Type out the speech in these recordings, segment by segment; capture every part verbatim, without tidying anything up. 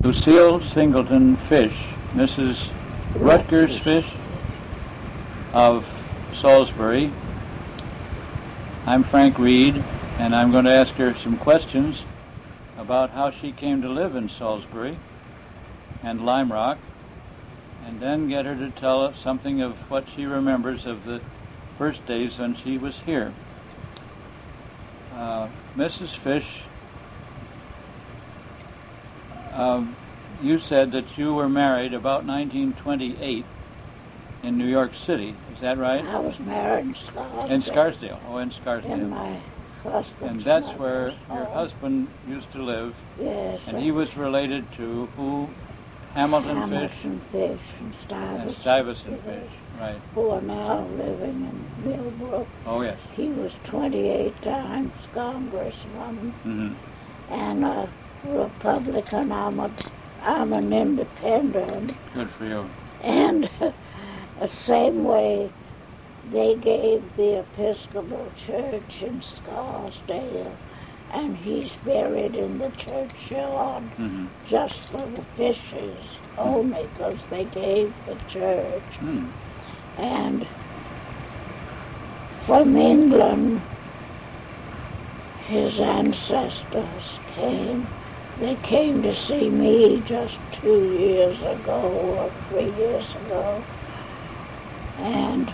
Lucille Singleton Fish, Missus Rutgers Fish of Salisbury. I'm Frank Reed, and I'm going to ask her some questions about how she came to live in Salisbury and Lime Rock, and then get her to tell us something of what she remembers of the first days when she was here. Uh, Missus Fish, um, you said that you were married about nineteen twenty-eight in New York City. Is that right? I was married in Scarsdale. In Scarsdale. Oh, in Scarsdale. In my husband's And that's mother's where home. your husband used to live. Yes. And he was related to who? Hamilton, Hamilton Fish? Fish and Stuyvesant. And Stuyvesant Fish, right. Who are now living in Millbrook. Oh, yes. He was twenty-eight times congressman Mm-hmm. and a Republican. I'm, a, I'm an independent. Good for you. And the same way they gave the Episcopal Church in Scarsdale, and he's buried in the churchyard Mm-hmm. just for the Fishes, only because they gave the church. Mm. And from England, his ancestors came. They came to see me just two years ago or three years ago. And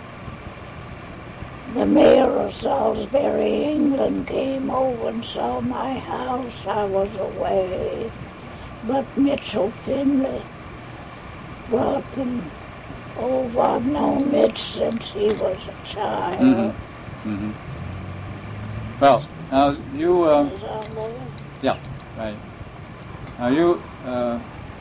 the mayor of Salisbury, England, came over and saw my house. I was away. But Mitchell Finley brought them over. I've known Mitch since he was a child. Mm-hmm. Mm-hmm. Well, now you... Uh, Says on there. yeah, right. Now you... Uh,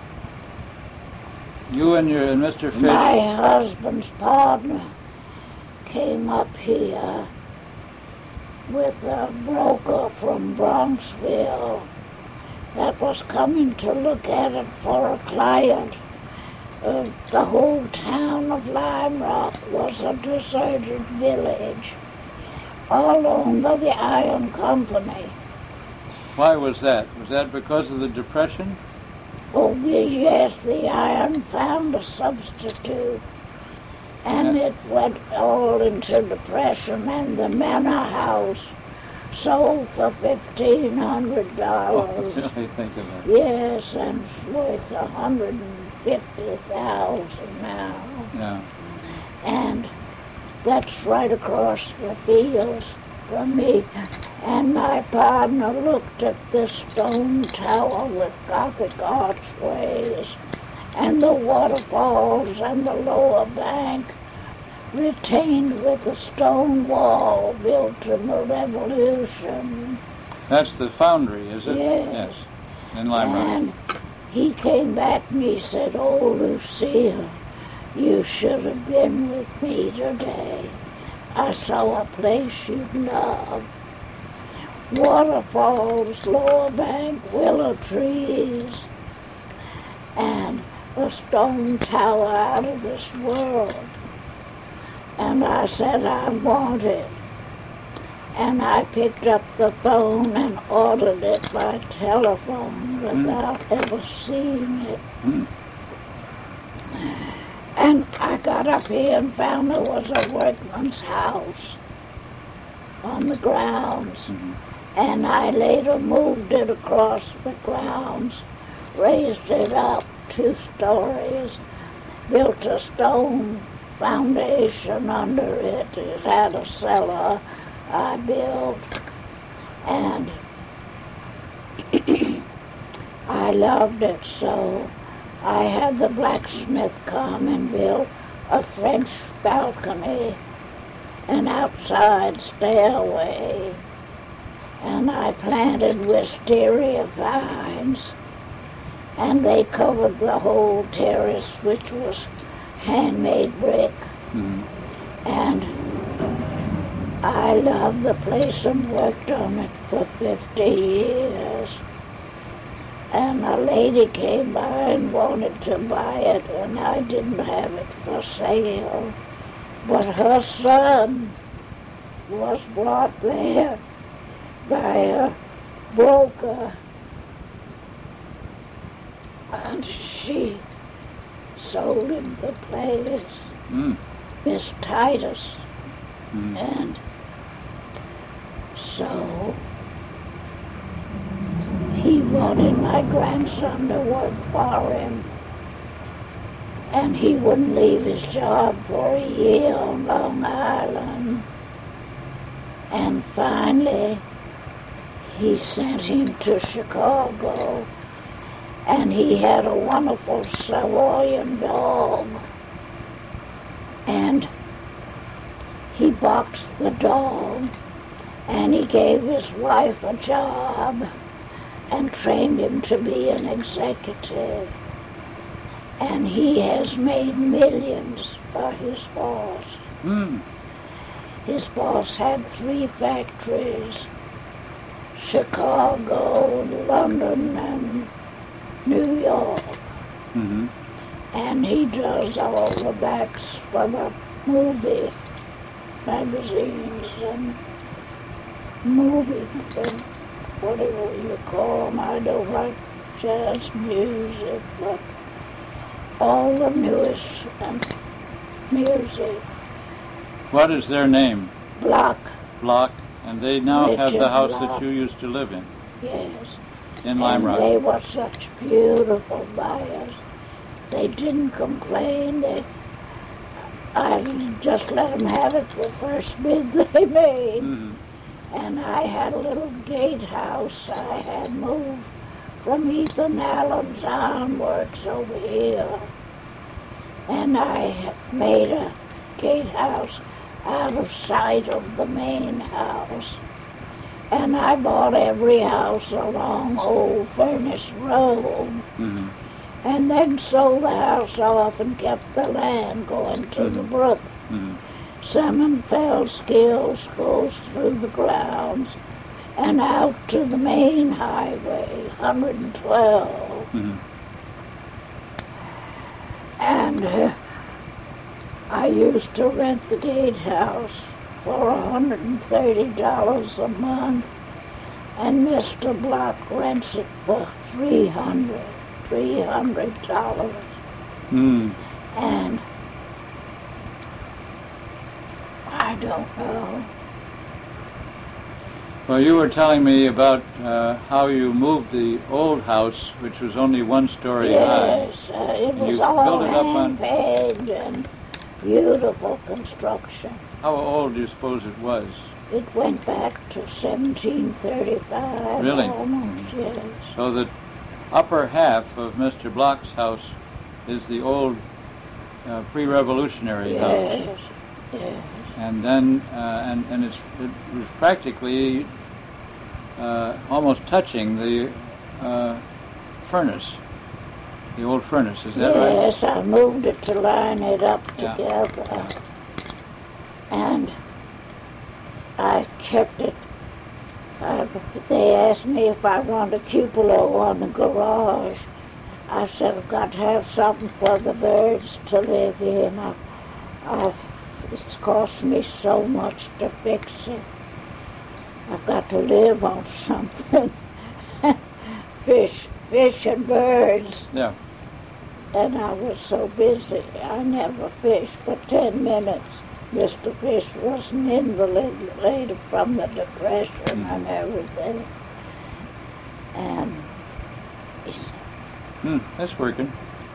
you and your and Mister Fish... My husband's partner came up here with a broker from Bronxville that was coming to look at it for a client. Uh, the whole town of Lime Rock was a deserted village, all owned by the Iron Company. Why was that? Was that because of the Depression? Oh, yes, the iron found a substitute, and Yeah. it went all into depression, and the manor house sold for fifteen hundred Oh, dollars. really think of that. Yes, and it's worth a hundred and fifty thousand now. Yeah. And that's right across the fields from me. And my partner looked at this stone tower with Gothic archways and the waterfalls and the lower bank retained with a stone wall built in the Revolution. That's the foundry, is it? Yes. Yes. In Lime Rock. And he came back and he said, "Oh, Lucille, you should have been with me today. I saw a place you'd love. Waterfalls, lower bank, willow trees, and a stone tower out of this world." And I said, "I want it." And I picked up the phone and ordered it by telephone without mm. ever seeing it. Mm. And I got up here and found there was a workman's house on the grounds. Mm-hmm. And I later moved it across the grounds, raised it up two stories, built a stone foundation under it. It had a cellar I built, and I loved it so. I had the blacksmith come and build a French balcony, an outside stairway, and I planted wisteria vines, and they covered the whole terrace, which was handmade brick. Mm-hmm. And I loved the place and worked on it for fifty years. And a lady came by and wanted to buy it, and I didn't have it for sale. But her son was brought there by a broker and she sold him the place, Mm. Miss Titus. Mm. And so he wanted my grandson to work for him. And he wouldn't leave his job for a year on Long Island. And finally, he sent him to Chicago. And he had a wonderful Savoyan dog. And he boxed the dog. And he gave his wife a job and trained him to be an executive. And he has made millions for his boss. Mm. His boss had three factories, Chicago, London, and New York. Mm-hmm. And he does all the backs for the movie magazines and movie, and whatever you call them. I don't like jazz music, but all the newest and music. What is their name? Block, Block. And they now have Richard the house Block. that you used to live in, yes. in Lime And Rock. they were such beautiful buyers. They didn't complain. They, I just let them have it the first bid they made. Mm-hmm. And I had a little gatehouse I had moved from Ethan Allen's Ironworks over here. And I made a gatehouse out of sight of the main house. And I bought every house along Old Furnace Road. Mm-hmm. And then sold the house off and kept the land going to Mm-hmm. the brook. Mm-hmm. Salmon Fell Skills goes through the grounds and out to the main highway, one hundred twelve. Mm-hmm. And uh, I used to rent the gatehouse for one hundred thirty dollars a month, and Mister Block rents it for three hundred dollars, three hundred dollars. Mm. And I don't know. Well, you were telling me about uh, how you moved the old house, which was only one story high. Yes, uh, it was You all built it up on- hand-paved and beautiful construction. How old do you suppose it was? It went back to seventeen thirty-five. Really? Almost, yes. So the upper half of Mister Block's house is the old uh, pre-revolutionary house. Yes, yes. And then, uh, and, and it's, it was practically uh, almost touching the uh, furnace, the old furnace, is that right? Yes, I moved it to line it up Yeah. together. Yeah. And I kept it. I, they asked me if I wanted a cupola on the garage. I said, I've got to have something for the birds to live in. I, I, it's cost me so much to fix it. I've got to live on something. fish, fish and birds. Yeah. And I was so busy, I never fished for ten minutes. Mister Fish was an invalid later from the Depression and everything. And he said, Hmm, that's working.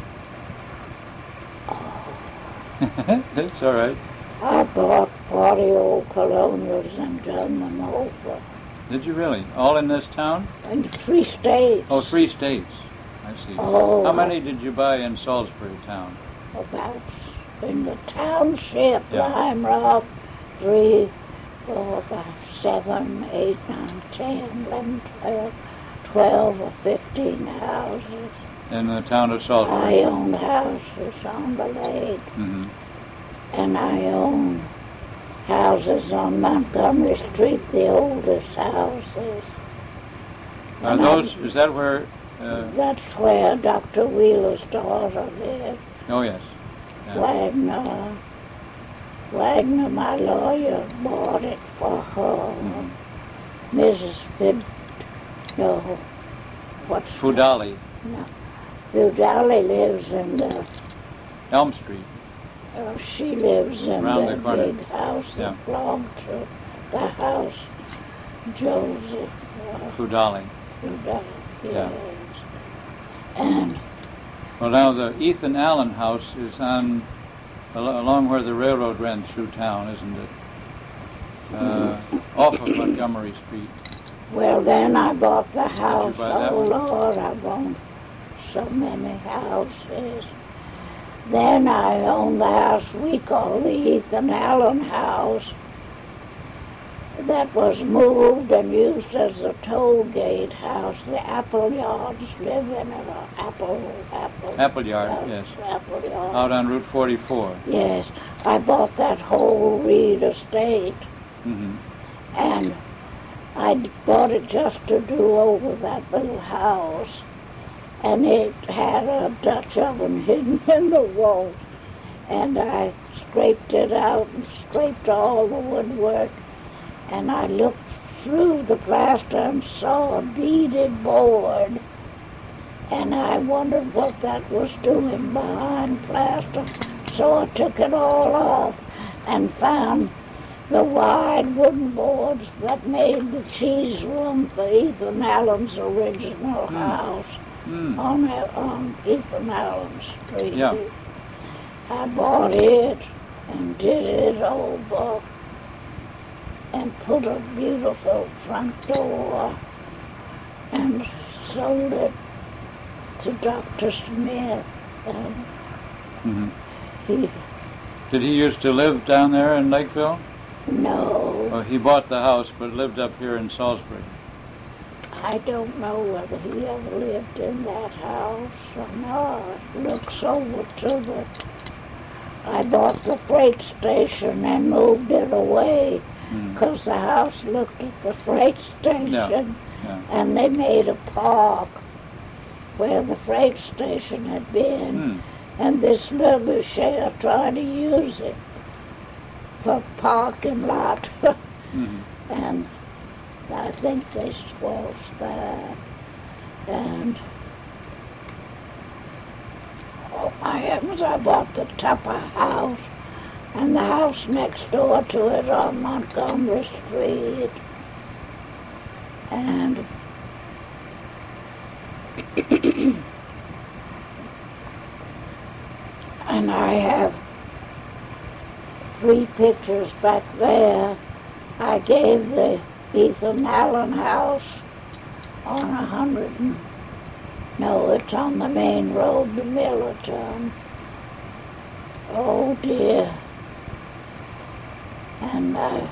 oh, It's all right. I bought forty old colonials and done them over Did you really? All in this town? in three states. Oh, three states. I see. Oh, How many did you buy in Salisbury town? About in the township, Yeah. Lime Rock, three, four, five, seven, eight, nine, ten, eleven, twelve, twelve or fifteen houses. In the town of I Salisbury. own houses on the lake, Mm-hmm. and I own houses on Montgomery Street, the oldest houses. Are And those, I- is that where, uh, That's where Doctor Wheeler's daughter lived. oh yes. Yeah. Wagner, Wagner, my lawyer, bought it for her. Mhm. Missus Fid, no, what's Fudali. no, Bill Dolly lives in the, Elm Street. uh, she lives in Around the the corner. big house Yeah. that belonged to the house Joseph uh, Fudali. Bill Dolly. Yeah. Yes. And Well, now the Ethan Allen house is on al- along where the railroad ran through town, isn't it? Uh, off of Montgomery Street. well, then I bought the house. buy that Oh one? Lord, I've owned so many houses. Then I owned the house we call the Ethan Allen house. That was moved and used as a toll gate house. The Appleyards live in it. uh, Apple, Apple. Appleyard, uh, yes. Appleyard. Out on Route forty-four. Yes, I bought that whole Reed estate, Mm-hmm. and I d- bought it just to do over that little house, and it had a Dutch oven hidden in the wall, and I scraped it out and scraped all the woodwork, and I looked through the plaster and saw a beaded board, and I wondered what that was doing behind plaster, so I took it all off and found the wide wooden boards that made the cheese room for Ethan Allen's original Hmm. house Mm. on, that- on Ethan Allen Street. Yeah. I bought it and did it over and put a beautiful front door and sold it to Doctor Smith. And Mm-hmm. he, Did he used to live down there in Lakeville? no, Or he bought the house but lived up here in Salisbury? I don't know whether he ever lived in that house or not. Looks over to the, I bought the freight station and moved it away Mm. because the house looked at the freight station, Yeah. and they made a park where the freight station had been, Mm. and this little share tried to use it for parking lot, Mm-hmm. and I think they squashed that, and oh my heavens, I bought the Tupper house, and the house next door to it on Montgomery Street, and and I have three pictures back there. I gave the Ethan Allen house on a hundred and, no, it's on the main road to Millerton. Oh dear. And I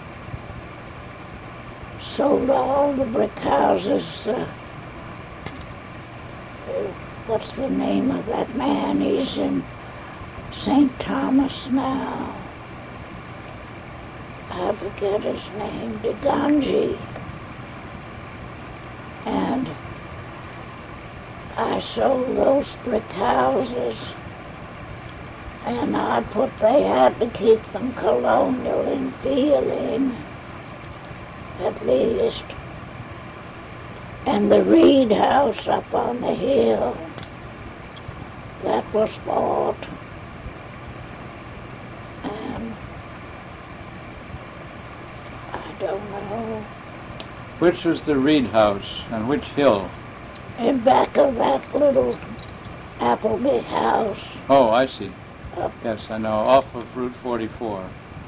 sold all the brick houses. Uh, uh, what's the name of that man? He's in Saint Thomas now. I forget his name, DeGanji. And I sold those brick houses, and I put they had to keep them colonial in feeling, at least. And the Reed house up on the hill, that was bought. And I don't know. Which was the Reed house and which hill? In back of that little Appleby house. Oh, I see. Up. Yes, I know, off of Route forty-four.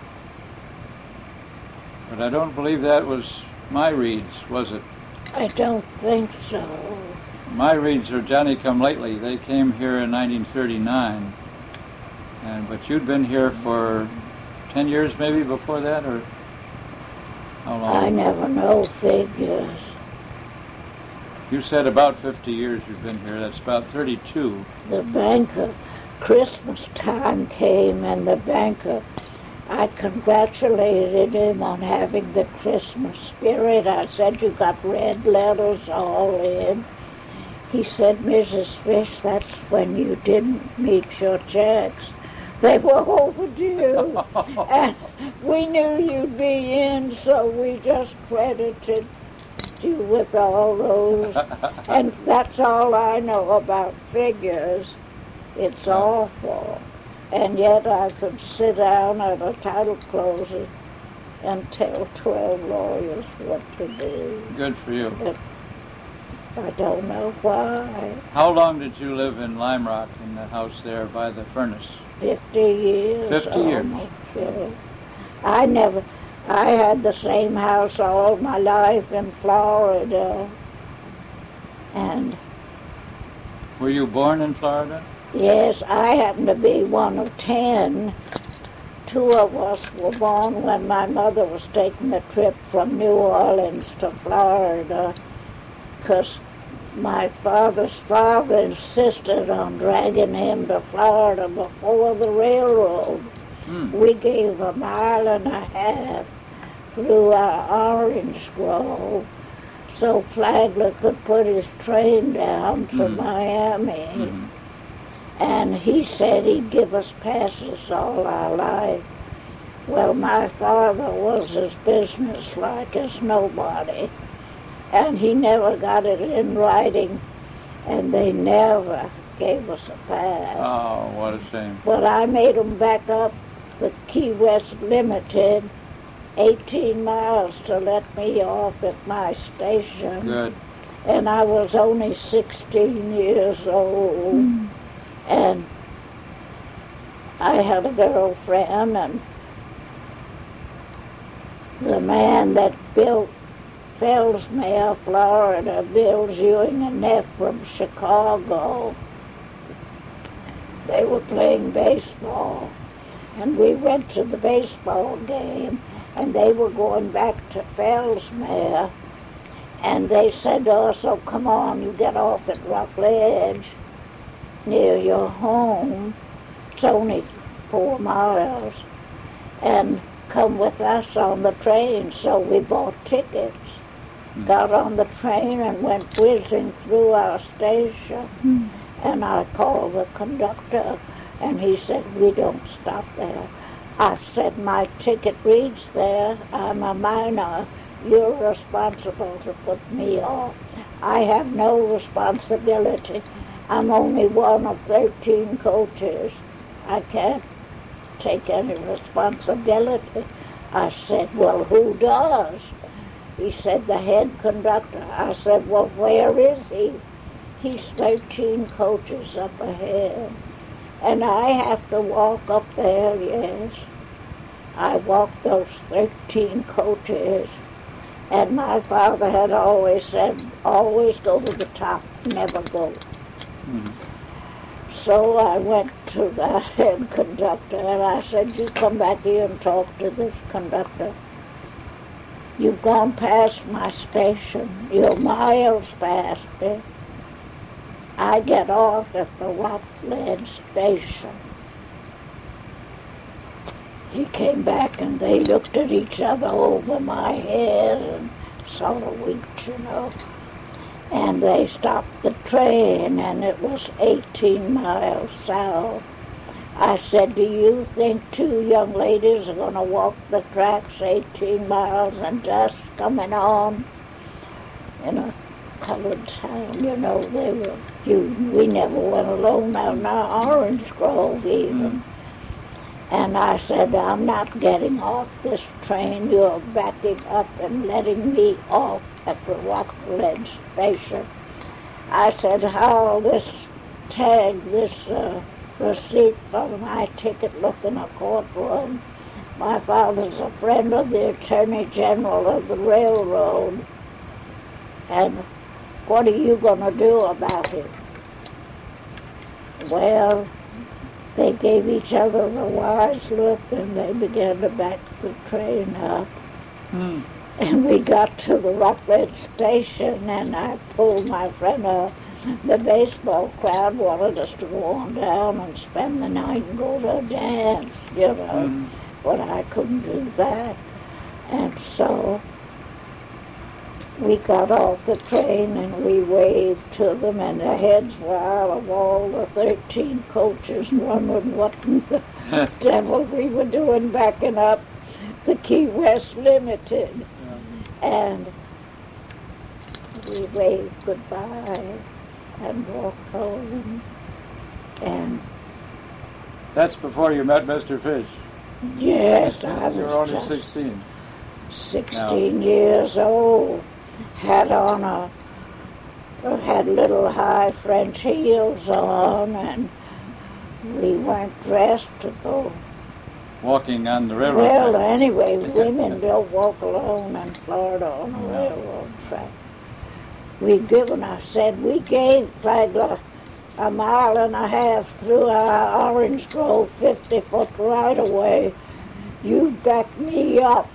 But I don't believe that was my Reeds, was it? I don't think so. My Reeds are Johnny Come Lately. They came here in nineteen thirty-nine. And but you'd been here for ten years maybe before that, or how long? I never know figures. You said about fifty years you've been here. That's about thirty-two. The banker, Christmas time came, and the banker, I congratulated him on having the Christmas spirit. I said, you got red letters all in. He said, Missus Fish, that's when you didn't meet your checks. They were overdue. And we knew you'd be in, so we just credited you with all those. And that's all I know about figures. It's Yeah. awful. And yet I could sit down at a title closing and tell twelve lawyers what to do. Good for you. But I don't know why. How long did you live in Lime Rock in the house there by the furnace? Fifty years. Fifty years. almost, yeah. I never, I had the same house all my life in Florida. And Were you born in Florida? yes, I happened to be one of ten. Two of us were born when my mother was taking the trip from New Orleans to Florida, because my father's father insisted on dragging him to Florida before the railroad. Hmm. We gave a mile and a half through our orange grove so Flagler could put his train down to Mhm. Miami. Mhm. And he said he'd give us passes all our life. Well, my father was as businesslike as nobody, and he never got it in writing, and they never gave us a pass. Oh, what a shame. But I made them back up the Key West Limited, eighteen miles to let me off at my station. Good. And I was only sixteen years old. Mm. And I had a girlfriend, and the man that built Fellsmere, Florida, builds Ewing and Neff from Chicago. They were playing baseball, and we went to the baseball game, and they were going back to Fellsmere, and they said to us, "Oh, come on, you get off at Rockledge near your home. It's only four miles, and come with us on the train." So we bought tickets, Mm. got on the train, and went whizzing through our station. Mm. And I called the conductor, and he said, "We don't stop there." I said, "My ticket reads there. I'm a minor. You're responsible to put me off. I have no responsibility. I'm only one of thirteen coaches. I can't take any responsibility." I said, "Well, who does?" He said, "The head conductor." I said, "Well, where is he?" "He's thirteen coaches up ahead." And I have to walk up there, yes. I walked those thirteen coaches. And my father had always said, "Always go to the top, never go." Mhm. So I went to the head conductor, and I said, "You come back here and talk to this conductor. You've gone past my station. You're miles past it. I get off at the Rockledge station." He came back, and they looked at each other over my head and sort of winked, you know. And they stopped the train, and it was eighteen miles south. I said, "Do you think two young ladies are going to walk the tracks eighteen miles and dust coming on?" In a colored town, you know, they were, you, we never went alone out in our orange grove even. Mm. And I said, "I'm not getting off this train. You're backing up and letting me off at the Rockledge station." I said, "How this tag, this uh, receipt for my ticket look in a courtroom? My father's a friend of the Attorney General of the railroad. And what are you going to do about it?" Well, they gave each other the wise look, and they began to back the train up. Hmm. And we got to the Rockledge station, and I pulled my friend up. The baseball crowd wanted us to go on down and spend the night and go to a dance, you know. Mhm. But I couldn't do that. And so we got off the train, and we waved to them, and the heads were out of all the thirteen coaches, wondering what in the devil we were doing backing up the Key West Limited. And we waved goodbye and walked home. And That's before you met Mister Fish. yes, I You were was only just sixteen. sixteen years old. Had on a had little high French heels on, and we weren't dressed to go. Walking on the railroad Well, track. anyway, women don't walk alone in Florida on a No. railroad track. We'd given, I said, we gave Flagler a mile and a half through our orange grove, fifty foot right away. You back me up.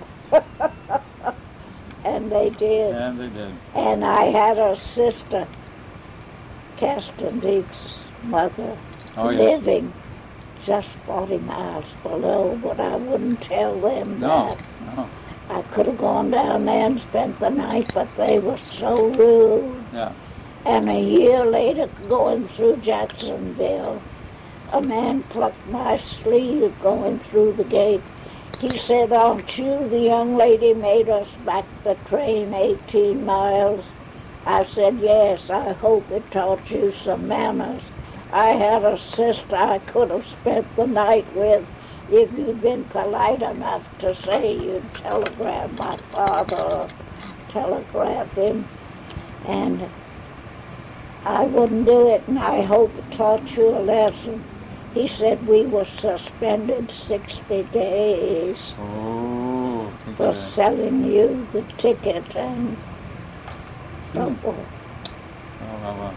And they did. And they did. And I had a sister, Caston Deeks' mother, Oh, yes. living just forty miles below, but I wouldn't tell them No, that. no. I could have gone down there and spent the night, but they were so rude. Yeah. And a year later, going through Jacksonville, a man plucked my sleeve going through the gate. He said, aren't you the young lady made us back the train eighteen miles? I said, yes, I hope it taught you some manners. I had a sister I could have spent the night with if you'd been polite enough to say you'd telegraph my father or telegraph him. And I wouldn't do it, and I hope it taught you a lesson. He said we were suspended sixty days Oh, think for of that. selling you the ticket and so Hmm. forth. Oh, well, well.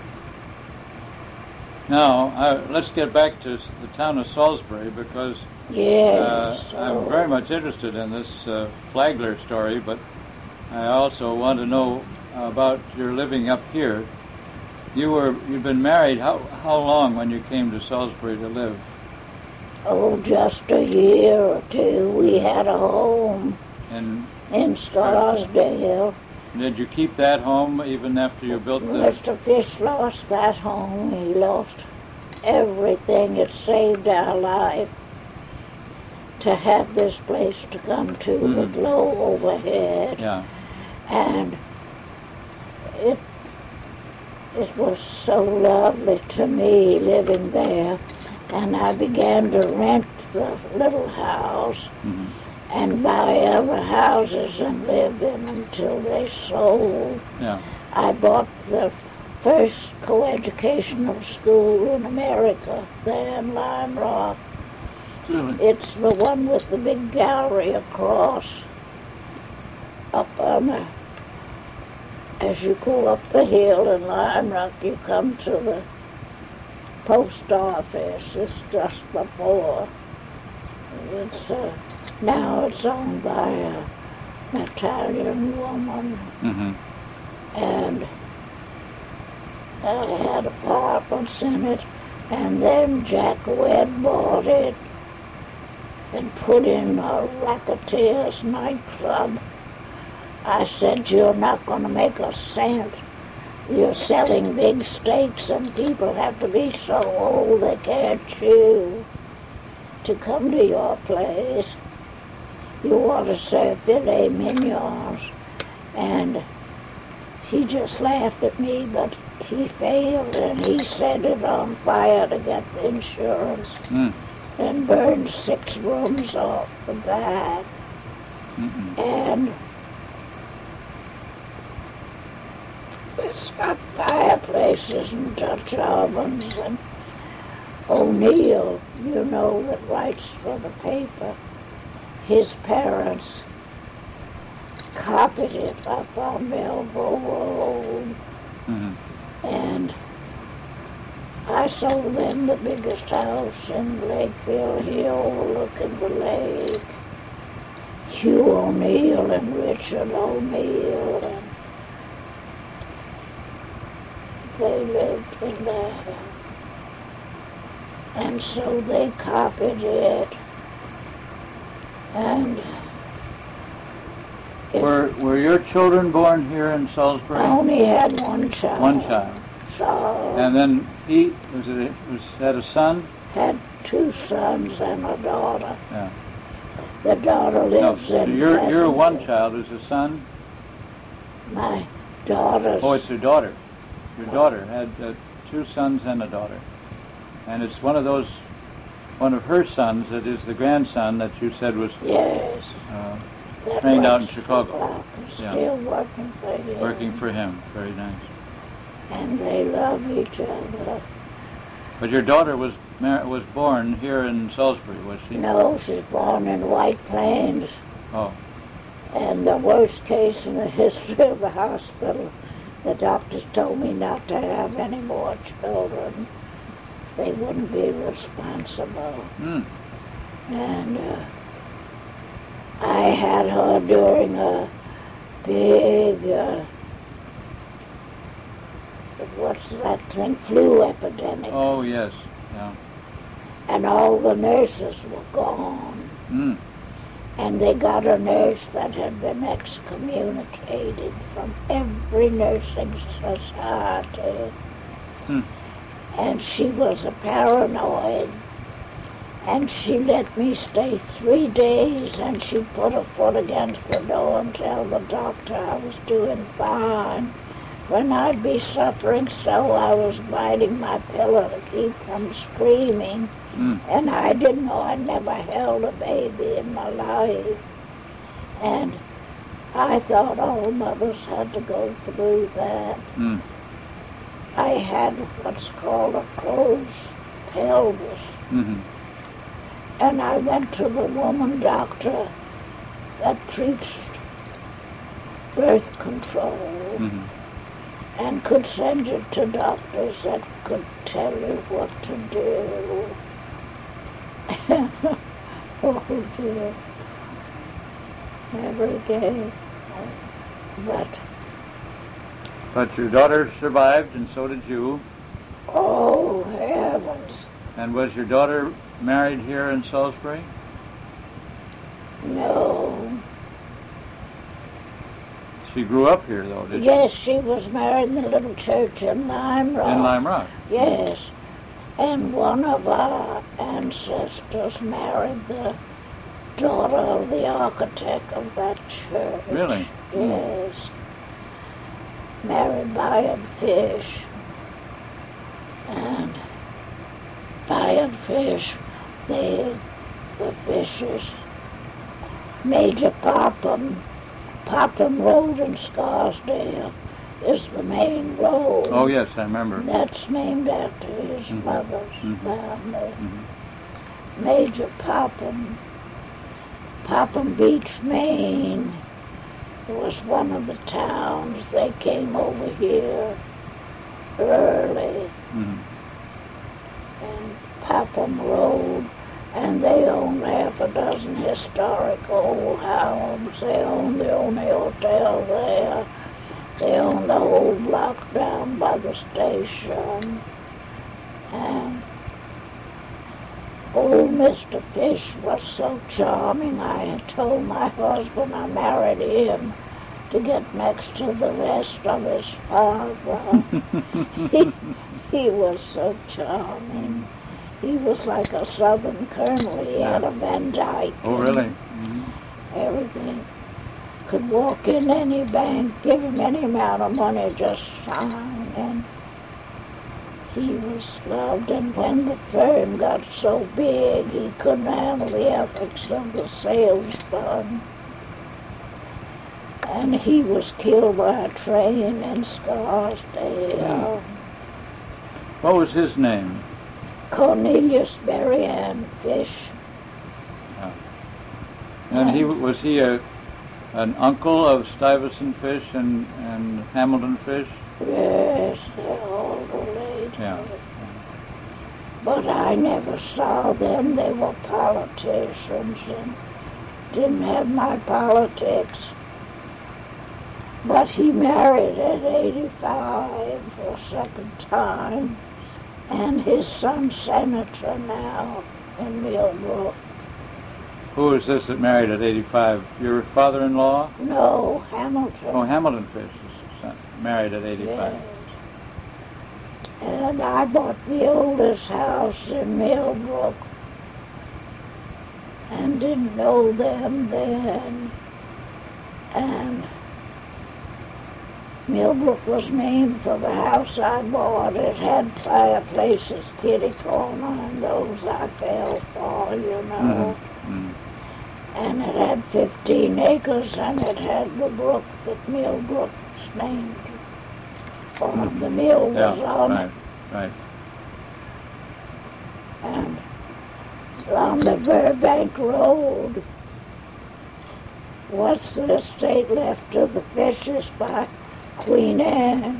Now, uh, let's get back to s- the town of Salisbury, because uh, Yes. I'm oh. very much interested in this uh, Flagler story, but I also want to know about your living up here. You were, you'd been married how, how long when you came to Salisbury to live? Oh, just a year or two. We had a home And in Scarsdale. did you keep that home even after you built the... Mister Fish lost that home. He lost everything. It saved our life to have this place to come to Mhm. with low overhead. Yeah. And it it was so lovely to me living there. And I began to rent the little house Mhm. and buy other houses and live in until they sold. Yeah. I bought the first coeducational school in America there in Lime Rock. Really? It's the one with the big gallery across up on the, as you go up the hill in Lime Rock, you come to the post office. It's just before. It's uh, now it's owned by a, an Italian woman, Mm-hmm. and I had apartments in it, and then Jack Webb bought it and put in a racketeer's nightclub. I said, you're not going to make a cent. You're selling big steaks, and people have to be so old they can't chew to come to your place. You want to serve filet mignons. And he just laughed at me, but he failed, and he set it on fire to get the insurance Mm. and burned six rooms off the back. Mm-mm. And it's got fireplaces and Dutch ovens, and O'Neill, you know, that writes for the paper, his parents copied it up on Melville Road, Mm-hmm. and I sold them the biggest house in Lakeville here overlooking the lake. Hugh O'Neill and Richard O'Neill, and they lived in that. And so they copied it. And it, Were were your children born here in Salisbury? I only had one child. One child. So And then he was it was had a son? had two sons and a daughter. Yeah. The daughter No, lives in your your one Pleasantville. child is a son. My daughters. Oh, it's your daughter. Your daughter had uh, two sons and a daughter. And it's one of those, one of her sons that is the grandson that you said was Yes. uh, that trained out in works Chicago. for Rock and Yeah. Still working for him. Working for him. Very nice. And they love each other. But your daughter was mar- was born here in Salisbury, was she? No, she's born in White Plains. Oh. And the worst case in the history of the hospital, the doctors told me not to have any more children. They wouldn't be responsible. Mm. And uh, I had her during a big, uh, what's that thing, flu epidemic. Oh, yes. Yeah. And all the nurses were gone. Mm. And they got a nurse that had been excommunicated from every nursing society. Hmm. And she was a paranoid. And she let me stay three days, and she put her foot against the door and tell the doctor I was doing fine. When I'd be suffering so, I was biting my pillow to keep from screaming. Mm. And I didn't know I'd never held a baby in my life. And I thought all mothers had to go through that. Mm. I had what's called a closed pelvis. Mm-hmm. And I went to the woman doctor that preached birth control. Mm-hmm. And could send you to doctors that could tell you what to do. Oh dear. Every day. But, But your daughter survived, and so did you. oh heavens. And was your daughter married here in Salisbury? No. She grew up here, though, did Yes, she was married in the little church in Lime Rock. she? In Lime Rock. Yes. And one of our ancestors married the daughter of the architect of that church. Really? Yes. Married Bayard Fish. And Bayard Fish, they, the Fishers, Major Popham, Popham Road in Scarsdale is the main road. Oh, yes, I remember. That's named after his Mhm. mother's Mhm. family. Mhm. Major Popham, Popham Beach, Maine, was one of the towns. They came over here early, Mhm. and Popham Road, and they own half a dozen historic old homes. They own the only hotel there. They own the whole block down by the station. And old Mister Fish was so charming, I had told my husband I married him to get next to the rest of his father. he, he was so charming. He was like a Southern colonel. He had a Van Dyke. Oh, really? and Mhm. Everything. Could walk in any bank, give him any amount of money, just sign. And he was loved. And when the firm got so big, he couldn't handle the ethics of the salesman. And he was killed by a train in Scarsdale. What was his name? Cornelius Berrien Fish. And he was he a an uncle of Stuyvesant Fish and, and Hamilton Fish? Yes, they're all related. Yeah. But I never saw them. They were politicians and didn't have my politics. But he married at eighty-five for a second time, and his son's senator now in Millbrook. Who is this that married at eighty-five? Your father-in-law? No, Hamilton. Oh, Hamilton Fish is son- married at eighty-five. Yes. And I bought the oldest house in Millbrook and didn't know them then. And Millbrook was named for the house I bought. It had fireplaces, kitty corner, and those I fell for, you know. Mm-hmm. And it had fifteen acres, and it had the brook that Millbrook was named for. Mm-hmm. The mill was yeah, on right, it. Right. And on the Burbank Road was the estate left to the Fishes by Queen Anne.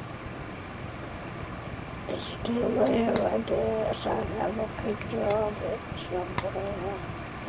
It's still there, I guess. I have a picture of it somewhere.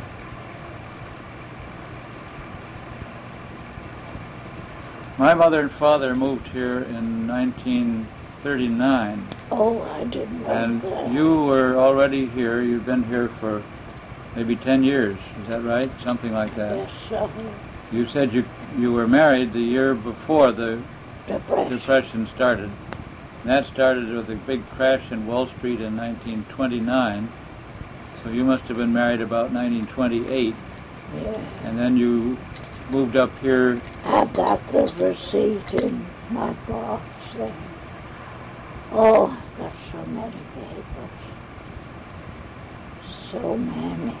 My mother and father moved here in nineteen thirty-nine. Oh, I didn't know and that. And you were already here. You've been here for maybe ten years. Is that right? Something like that. Yes, sir. You said you you were married the year before the Depression, Depression started. And that started with a big crash in Wall Street in nineteen twenty-nine. So you must have been married about nineteen twenty-eight. Yeah. And then you moved up here. I've got the receipt in my box there. Oh, I've got so many papers. So many.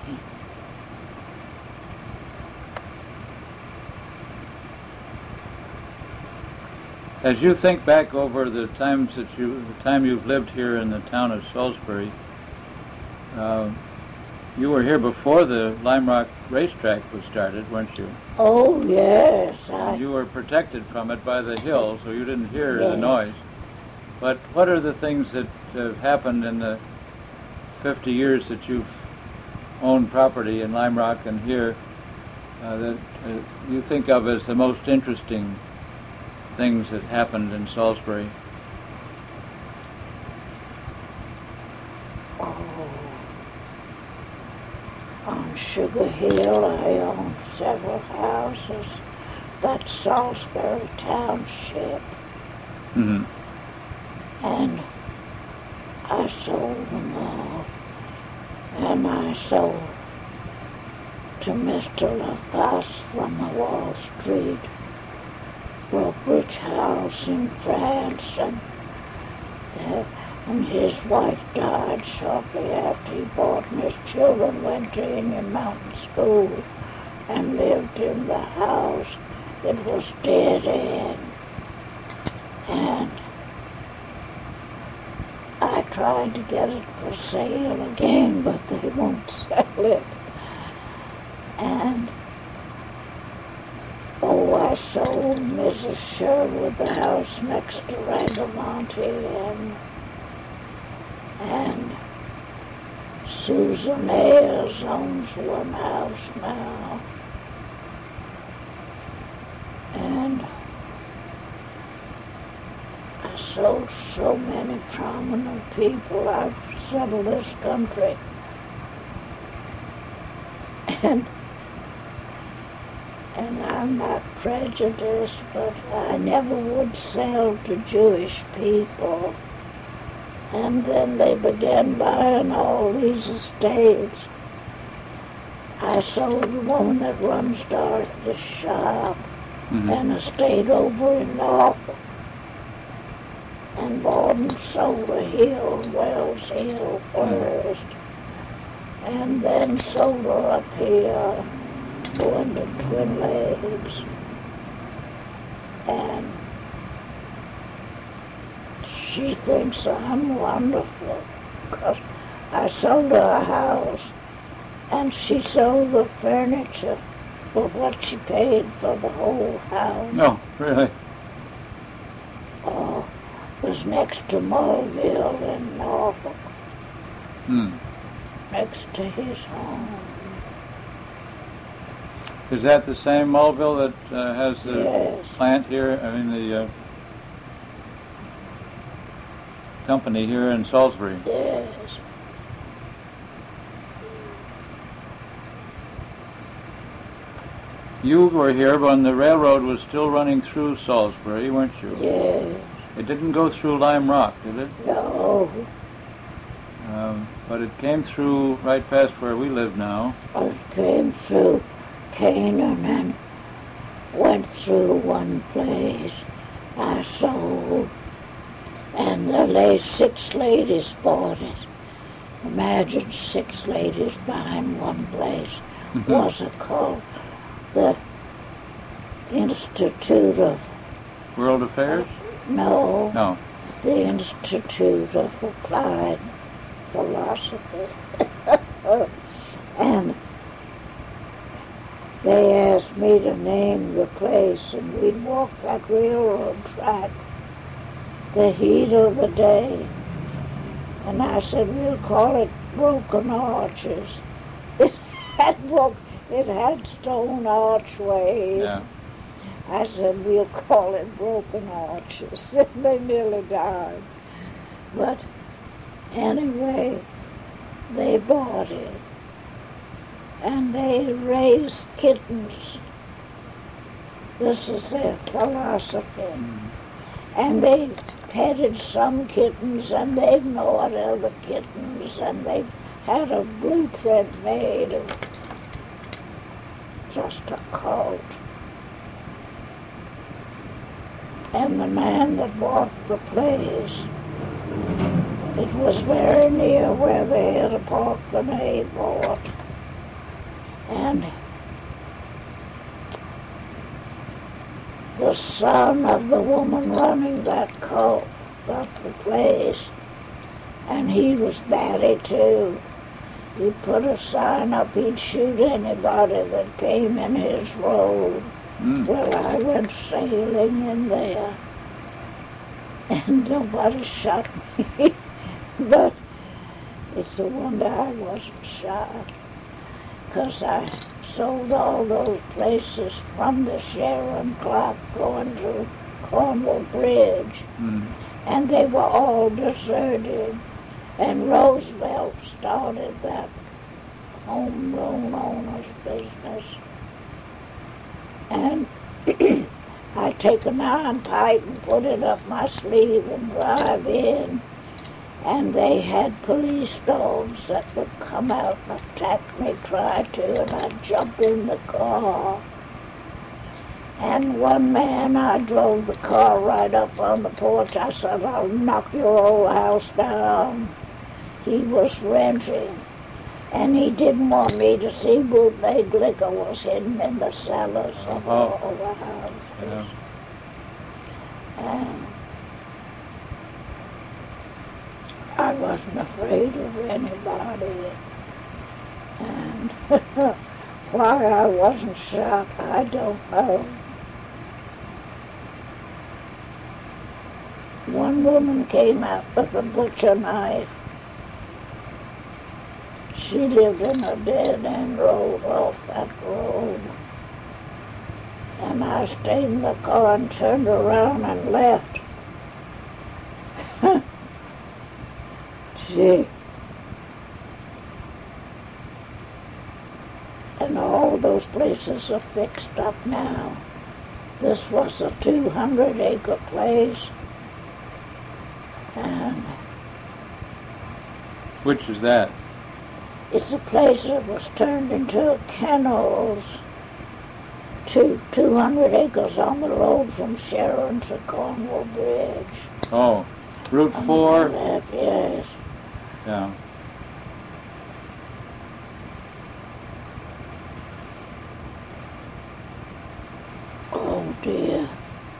As you think back over the times that you, the time you've lived here in the town of Salisbury, uh, you were here before the Lime Rock racetrack was started, weren't you? Oh, yes. I... You were protected from it by the hill, so you didn't hear yeah. the noise. But what are the things that have happened in the fifty years that you've owned property in Lime Rock and here uh, that uh, you think of as the most interesting things that happened in Salisbury? Oh, on Sugar Hill I own several houses. That's Salisbury Township. Mm-hmm. And I sold them all. And I sold to Mister LaFasse from the Wall Street brokerage house in France, and, uh, and his wife died shortly after he bought, and his children went to Indian Mountain School and lived in the house. It was dead end. And I tried to get it for sale again, but they won't sell it. And oh, I sold Missus Sherwood the house next to Ragamonte, and, and Susan Ayers owns one house now. And I sold so many prominent people. I've settled this country. And And I'm not prejudiced, but I never would sell to Jewish people. And then they began buying all these estates. I sold the woman that runs Dorothy's shop, mm-hmm. an estate over in Norfolk, and bought and sold a hill, Wells Hill first, mm-hmm. and then sold her up here, going to Twin Lakes. And she thinks I'm wonderful because I sold her a house and she sold the furniture for what she paid for the whole house. No, really? Oh, it was next to Morville in Norfolk. Hmm. Next to his home. Is that the same Mulville that uh, has the yes. plant here? I mean, the uh, company here in Salisbury? Yes. You were here when the railroad was still running through Salisbury, weren't you? Yes. It didn't go through Lime Rock, did it? No. Um, but it came through right past where we live now. It came through Canaan and went through one place I sold, and the late six ladies bought it. Imagine six ladies buying one place. Was it called the Institute of... World Affairs? No. No. The Institute of Applied Philosophy. And they asked me to name the place, and we'd walk that railroad track, the heat of the day. And I said, we'll call it Broken Arches. It had, broke, it had stone archways. Yeah. I said, we'll call it Broken Arches. They nearly died. But anyway, they bought it. And they raised kittens. This is their philosophy. Mm. And they petted some kittens, and they ignored other kittens, and they had a blueprint made of just a cult. And the man that bought the place, it was very near where they had a Park Benay bought. And the son of the woman running that cult got the place, and he was batty too. He put a sign up, he'd shoot anybody that came in his road. Mm. Well, I went sailing in there, and nobody shot me. But it's a wonder I wasn't shot, because I sold all those places from the Sharon Clock going to Cornwall Bridge, Mm. and they were all deserted. And Roosevelt started that home loan owners business. And I take a nine pipe and put it up my sleeve and drive in. And they had police dogs that would come out and attack me, try to, and I'd jump in the car. And one man, I drove the car right up on the porch. I said, I'll knock your old house down. He was renting, and he didn't want me to see bootleg liquor was hidden in the cellars of Oh. all the houses. Yeah. And I wasn't afraid of anybody. And why I wasn't shot, I don't know. One woman came out with a butcher knife. She lived in a dead-end road off that road. And I stayed in the car and turned around and left. Gee. And all those places are fixed up now. This was a two hundred acre place. And Which is that? it's a place that was turned into kennels. Two, two hundred acres on the road from Sharon to Cornwall Bridge. Oh, Route On the four. left, yes. Yeah. Oh dear.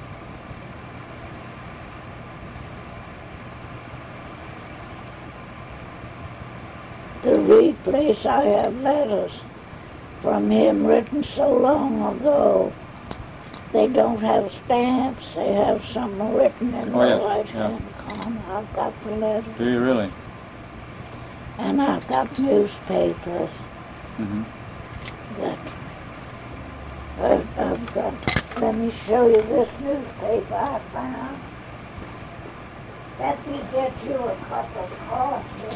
The Reed place, I have letters from him written so long ago. They don't have stamps, they have something written in Oh, the yes, right yeah. hand corner. I've got the letter. Do you really? And I've got newspapers Mm-hmm. that uh, I've got. Let me show you this newspaper I found. Let me get you a cup of coffee.